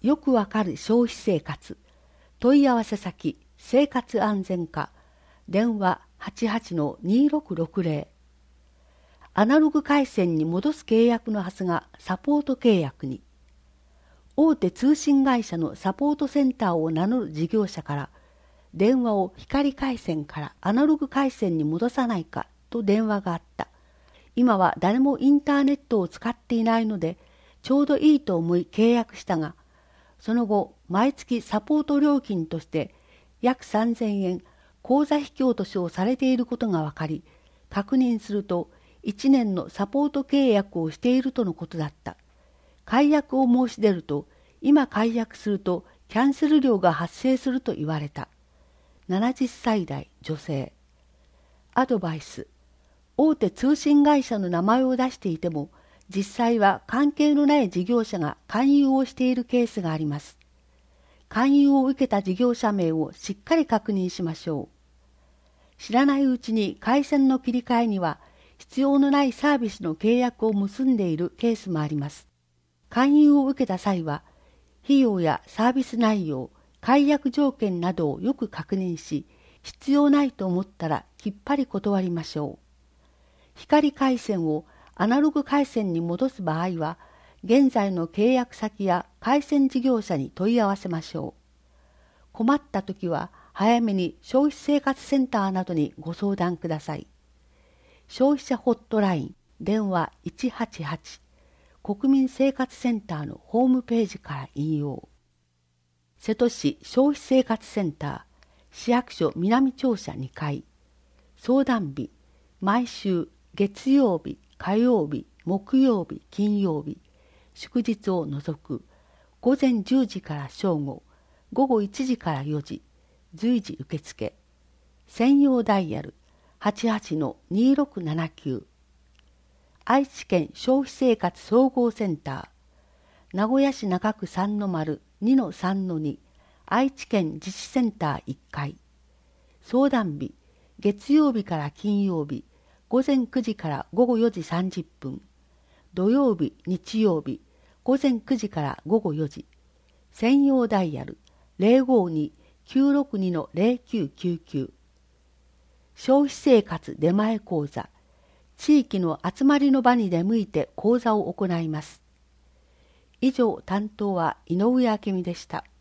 よくわかる消費生活。問い合わせ先、生活安全課。電話88-2660。アナログ回線に戻す契約のはずがサポート契約に。大手通信会社のサポートセンターを名乗る事業者から、電話を光回線からアナログ回線に戻さないかと電話があった。今は誰もインターネットを使っていないので、ちょうどいいと思い契約したが、その後、毎月サポート料金として約3000円口座引き落としをされていることが分かり、確認すると1年のサポート契約をしているとのことだった。解約を申し出ると、今解約するとキャンセル料が発生すると言われた。70歳代女性。アドバイス。大手通信会社の名前を出していても、実際は関係のない事業者が勧誘をしているケースがあります。勧誘を受けた事業者名をしっかり確認しましょう。知らないうちに回線の切り替えには必要のないサービスの契約を結んでいるケースもあります。勧誘を受けた際は、費用やサービス内容、解約条件などをよく確認し、必要ないと思ったらきっぱり断りましょう。光回線をアナログ回線に戻す場合は、現在の契約先や回線事業者に問い合わせましょう。困ったときは早めに消費生活センターなどにご相談ください。消費者ホットライン電話188国民生活センターのホームページから引用。瀬戸市消費生活センター市役所南庁舎2階。相談日毎週月曜日、火曜日、木曜日、金曜日、祝日を除く午前10時から正午、午後1時から4時、随時受付。専用ダイヤル88-2679。愛知県消費生活総合センター。名古屋市中区3-2-3-2。愛知県自治センター1階。相談日、月曜日から金曜日、午前9時から午後4時30分。土曜日、日曜日、午前9時から午後4時。専用ダイヤル052-962-0999。消費生活出前講座。地域の集まりの場に出向いて講座を行います。以上、担当は井上明美でした。